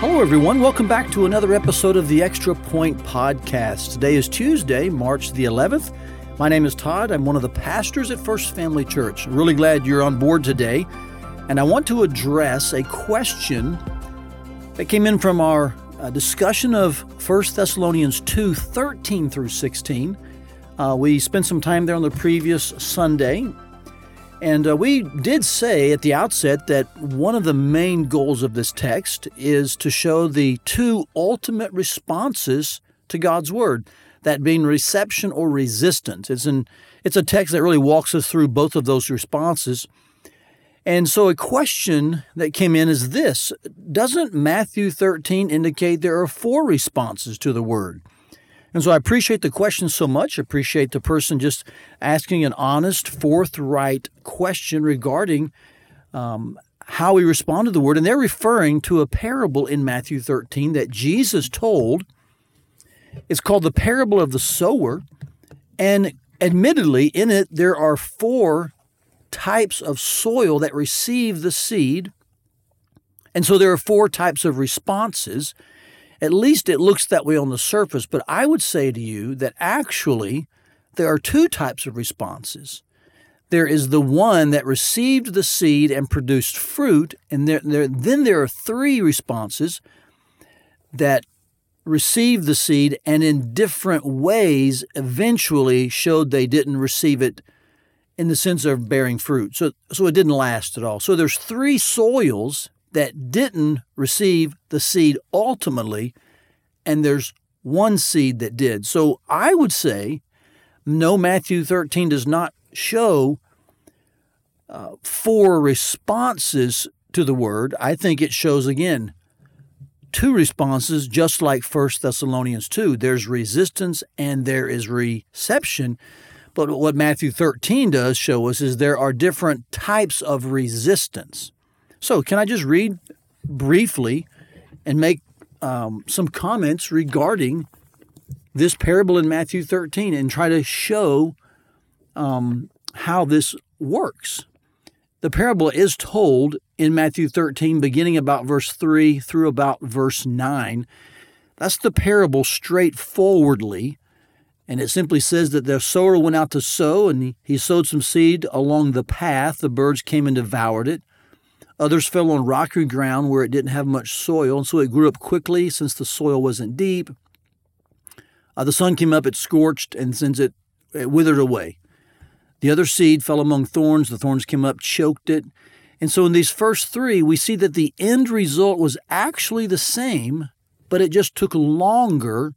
Hello, everyone. Welcome back to another episode of the Extra Point Podcast. Today is Tuesday, March the 11th. My name is Todd. I'm one of the pastors at First Family Church. I'm really glad you're on board today. And I want to address a question that came in from our discussion of 1 Thessalonians 2, 13 through 16. We spent some time there on the previous Sunday. And we did say at the outset that one of the main goals of this text is to show the two ultimate responses to God's Word, that being reception or resistance. It's a text that really walks us through both of those responses. And so a question that came in is this: doesn't Matthew 13 indicate there are four responses to the Word? And so I appreciate the question so much. I appreciate the person just asking an honest, forthright question regarding how we respond to the Word. And they're referring to a parable in Matthew 13 that Jesus told. It's called the parable of the sower. And admittedly, in it, there are four types of soil that receive the seed. And so there are four types of responses. At least it looks that way on the surface, but I would say to you that actually there are two types of responses. There is the one that received the seed and produced fruit, and then there are three responses that received the seed and in different ways eventually showed they didn't receive it in the sense of bearing fruit. So it didn't last at all. So there's three soils that didn't receive the seed ultimately, and there's one seed that did. So I would say, no, Matthew 13 does not show four responses to the Word. I think it shows, again, two responses, just like 1 Thessalonians 2. There's resistance and there is reception. But what Matthew 13 does show us is there are different types of resistance. So can I just read briefly and make some comments regarding this parable in Matthew 13 and try to show how this works? The parable is told in Matthew 13, beginning about verse 3 through about verse 9. That's the parable straightforwardly. And it simply says that the sower went out to sow, and he sowed some seed along the path. The birds came and devoured it. Others fell on rocky ground where it didn't have much soil, and so it grew up quickly since the soil wasn't deep. The sun came up, it scorched, and since it withered away. The other seed fell among thorns. The thorns came up, choked it. And so in these first three, we see that the end result was actually the same, but it just took longer.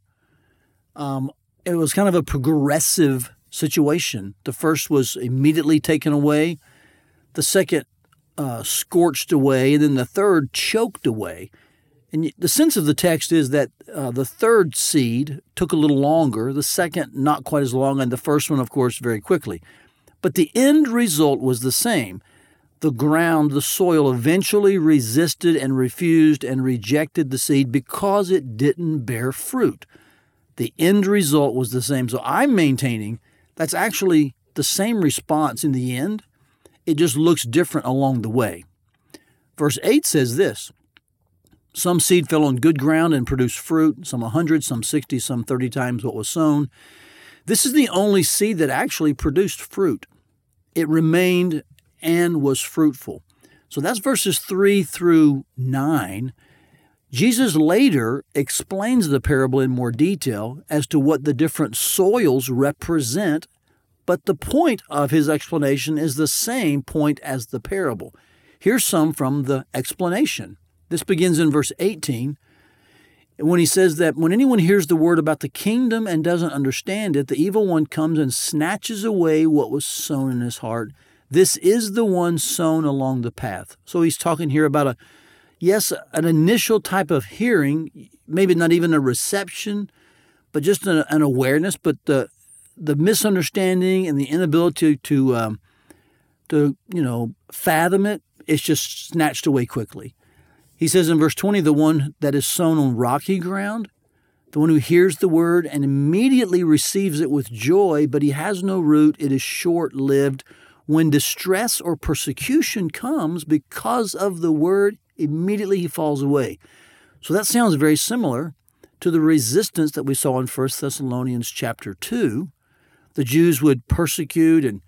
It was kind of a progressive situation. The first was immediately taken away. The second scorched away, and then the third choked away. And the sense of the text is that the third seed took a little longer, the second not quite as long, and the first one, of course, very quickly. But the end result was the same. The ground, the soil eventually resisted and refused and rejected the seed because it didn't bear fruit. The end result was the same. So I'm maintaining that's actually the same response in the end. It just looks different along the way. Verse 8 says this: some seed fell on good ground and produced fruit, some 100, some 60, some 30 times what was sown. This is the only seed that actually produced fruit. It remained and was fruitful. So that's verses 3 through 9. Jesus later explains the parable in more detail as to what the different soils represent, but the point of his explanation is the same point as the parable. Here's some from the explanation. This begins in verse 18, when he says that when anyone hears the word about the kingdom and doesn't understand it, the evil one comes and snatches away what was sown in his heart. This is the one sown along the path. So he's talking here about an initial type of hearing, maybe not even a reception, but just an awareness, but the misunderstanding and the inability to fathom it, it's just snatched away quickly. He says in verse 20, the one that is sown on rocky ground, the one who hears the word and immediately receives it with joy, but he has no root, it is short-lived. When distress or persecution comes because of the word, immediately he falls away. So that sounds very similar to the resistance that we saw in 1 Thessalonians chapter 2. The Jews would persecute and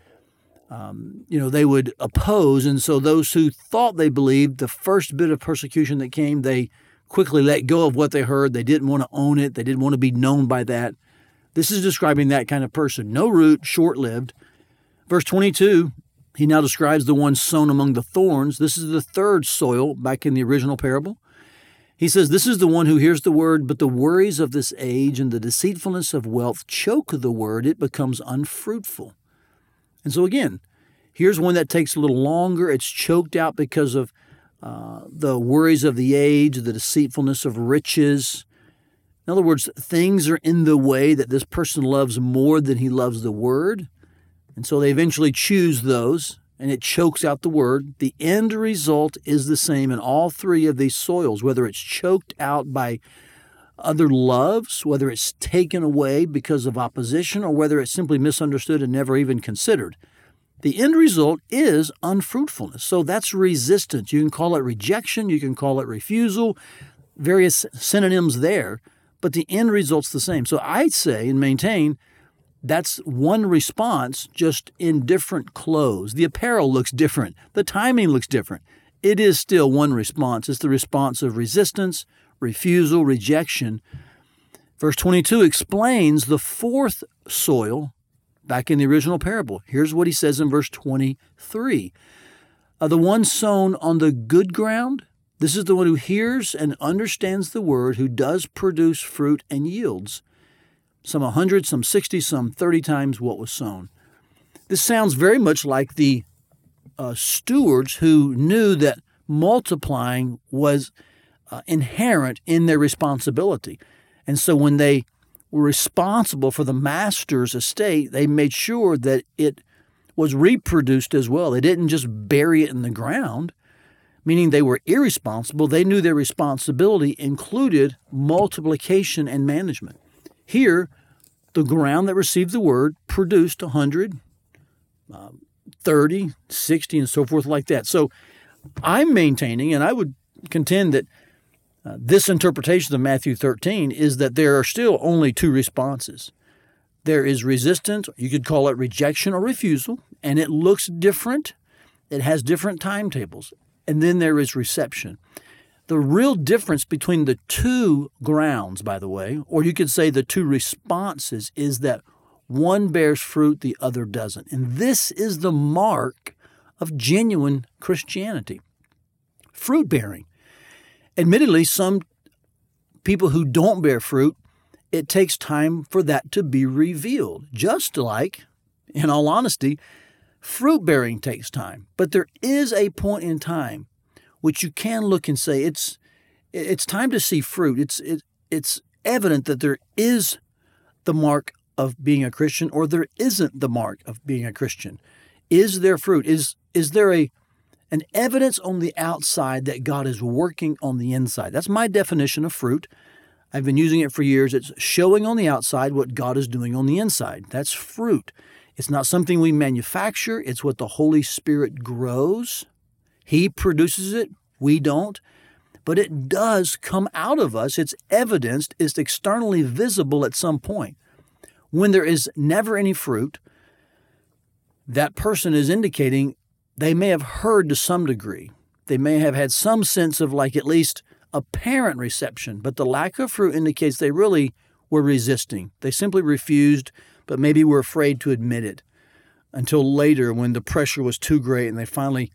they would oppose. And so those who thought they believed, the first bit of persecution that came, they quickly let go of what they heard. They didn't want to own it. They didn't want to be known by that. This is describing that kind of person. No root, short-lived. Verse 22, he now describes the one sown among the thorns. This is the third soil back in the original parable. He says, this is the one who hears the word, but the worries of this age and the deceitfulness of wealth choke the word. It becomes unfruitful. And so again, here's one that takes a little longer. It's choked out because of the worries of the age, the deceitfulness of riches. In other words, things are in the way that this person loves more than he loves the word. And so they eventually choose those, and it chokes out the word. The end result is the same in all three of these soils, whether it's choked out by other loves, whether it's taken away because of opposition, or whether it's simply misunderstood and never even considered. The end result is unfruitfulness. So that's resistance. You can call it rejection. You can call it refusal. Various synonyms there. But the end result's the same. So I'd say and maintain that's one response, just in different clothes. The apparel looks different. The timing looks different. It is still one response. It's the response of resistance, refusal, rejection. Verse 22 explains the fourth soil back in the original parable. Here's what he says in verse 23. The one sown on the good ground, this is the one who hears and understands the word, who does produce fruit and yields. Some 100, some 60, some 30 times what was sown. This sounds very much like the stewards who knew that multiplying was inherent in their responsibility. And so when they were responsible for the master's estate, they made sure that it was reproduced as well. They didn't just bury it in the ground, meaning they were irresponsible. They knew their responsibility included multiplication and management. Here, the ground that received the word produced 100, 30, 60, and so forth like that. So I'm maintaining, and I would contend that this interpretation of Matthew 13 is that there are still only two responses. There is resistance, you could call it rejection or refusal, and it looks different. It has different timetables. And then there is reception. The real difference between the two grounds, by the way, or you could say the two responses, is that one bears fruit, the other doesn't. And this is the mark of genuine Christianity. Fruit bearing. Admittedly, some people who don't bear fruit, it takes time for that to be revealed. Just like, in all honesty, fruit bearing takes time. But there is a point in time which you can look and say, it's time to see fruit. It's evident that there is the mark of being a Christian, or there isn't the mark of being a Christian. Is there fruit? Is there an evidence on the outside that God is working on the inside? That's my definition of fruit. I've been using it for years. It's showing on the outside what God is doing on the inside. That's fruit. It's not something we manufacture. It's what the Holy Spirit grows. He produces it. We don't. But it does come out of us. It's evidenced. It's externally visible at some point. When there is never any fruit, that person is indicating they may have heard to some degree. They may have had some sense of at least apparent reception, but the lack of fruit indicates they really were resisting. They simply refused, but maybe were afraid to admit it until later when the pressure was too great and they finally,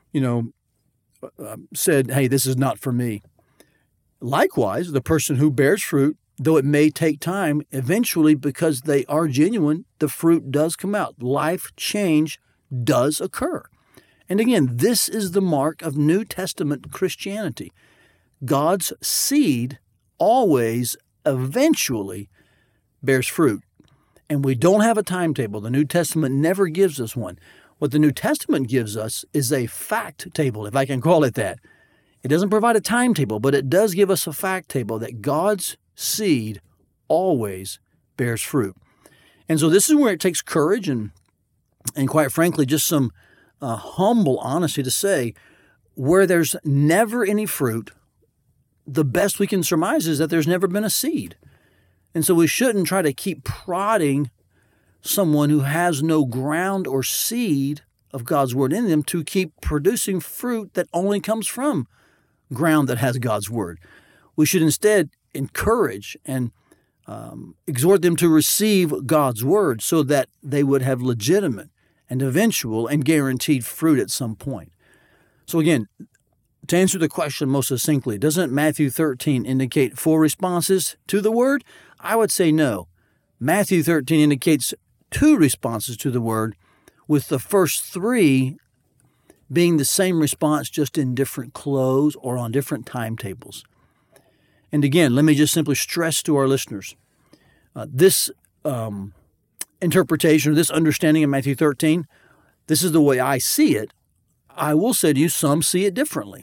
said, hey, this is not for me. Likewise, the person who bears fruit, though it may take time, eventually, because they are genuine, the fruit does come out. Life change does occur. And again, this is the mark of New Testament Christianity. God's seed always, eventually, bears fruit. And we don't have a timetable. The New Testament never gives us one. What the New Testament gives us is a fact table, if I can call it that. It doesn't provide a timetable, but it does give us a fact table that God's seed always bears fruit. And so this is where it takes courage and quite frankly, just some humble honesty to say, where there's never any fruit, the best we can surmise is that there's never been a seed. And so we shouldn't try to keep prodding someone who has no ground or seed of God's word in them to keep producing fruit that only comes from ground that has God's word. We should instead encourage and exhort them to receive God's word so that they would have legitimate and eventual and guaranteed fruit at some point. So again, to answer the question most succinctly, doesn't Matthew 13 indicate 4 responses to the word? I would say no. Matthew 13 indicates 2 responses to the word, with the first 3 being the same response, just in different clothes or on different timetables. And again, let me just simply stress to our listeners, this interpretation or this understanding of Matthew 13, this is the way I see it. I will say to you, some see it differently.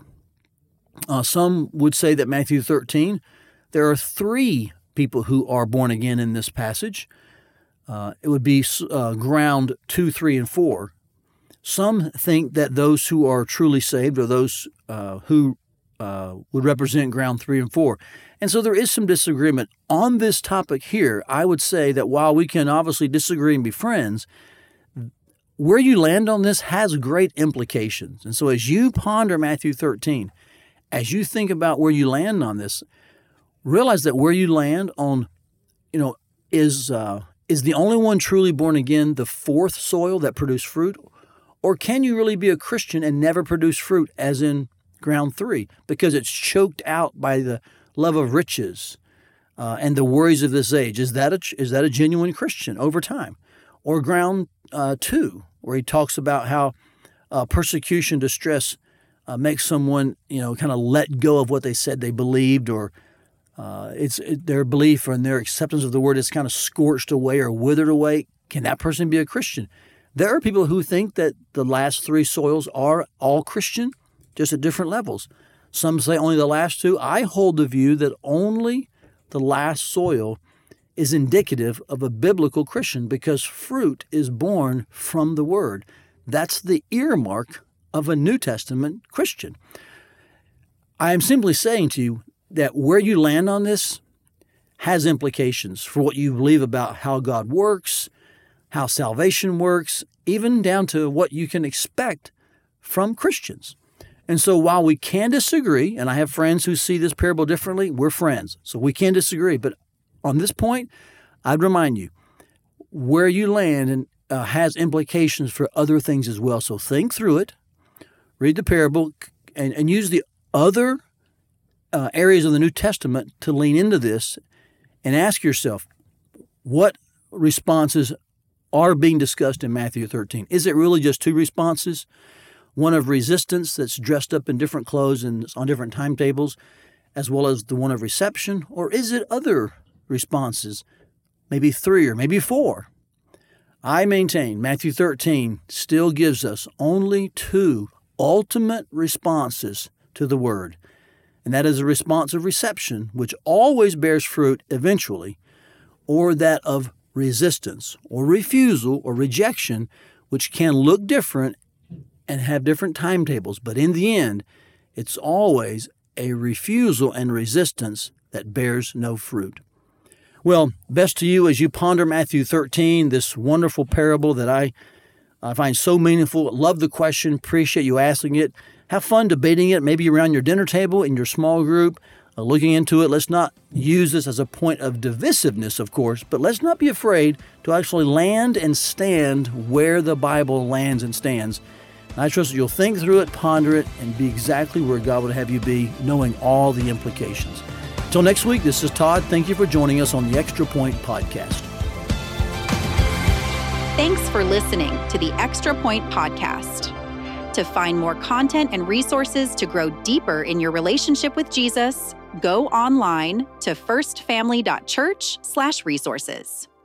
Some would say that Matthew 13, there are 3 people who are born again in this passage. It would be ground 2, 3, and 4. Some think that those who are truly saved are those who would represent ground 3 and 4. And so there is some disagreement on this topic here. I would say that while we can obviously disagree and be friends, where you land on this has great implications. And so as you ponder Matthew 13, as you think about where you land on this, realize that where you land on, is the only one truly born again the 4th soil that produced fruit? Or can you really be a Christian and never produce fruit, as in ground 3, because it's choked out by the love of riches and the worries of this age? Is that a genuine Christian over time? Or ground 2, where he talks about how persecution, distress makes someone, kind of let go of what they said they believed, or their belief and their acceptance of the word is kind of scorched away or withered away. Can that person be a Christian? There are people who think that the last 3 soils are all Christian, just at different levels. Some say only the last 2. I hold the view that only the last soil is indicative of a biblical Christian, because fruit is born from the word. That's the earmark of a New Testament Christian. I am simply saying to you that where you land on this has implications for what you believe about how God works, how salvation works, even down to what you can expect from Christians. And so while we can disagree, and I have friends who see this parable differently, we're friends, so we can disagree. But on this point, I'd remind you, where you land has implications for other things as well. So think through it, read the parable, and use the other areas of the New Testament to lean into this, and ask yourself, what responses are being discussed in Matthew 13? Is it really just 2 responses? One of resistance that's dressed up in different clothes and on different timetables, as well as the one of reception? Or is it other responses, maybe 3 or maybe 4? I maintain Matthew 13 still gives us only 2 ultimate responses to the word. And that is a response of reception, which always bears fruit eventually, or that of resistance or refusal or rejection, which can look different and have different timetables. But in the end, it's always a refusal and resistance that bears no fruit. Well, best to you as you ponder Matthew 13, this wonderful parable that I find so meaningful. Love the question. Appreciate you asking it. Have fun debating it, maybe around your dinner table, in your small group, looking into it. Let's not use this as a point of divisiveness, of course, but let's not be afraid to actually land and stand where the Bible lands and stands. And I trust that you'll think through it, ponder it, and be exactly where God would have you be, knowing all the implications. Until next week, this is Todd. Thank you for joining us on the Extra Point Podcast. Thanks for listening to the Extra Point Podcast. To find more content and resources to grow deeper in your relationship with Jesus, go online to firstfamily.church/resources.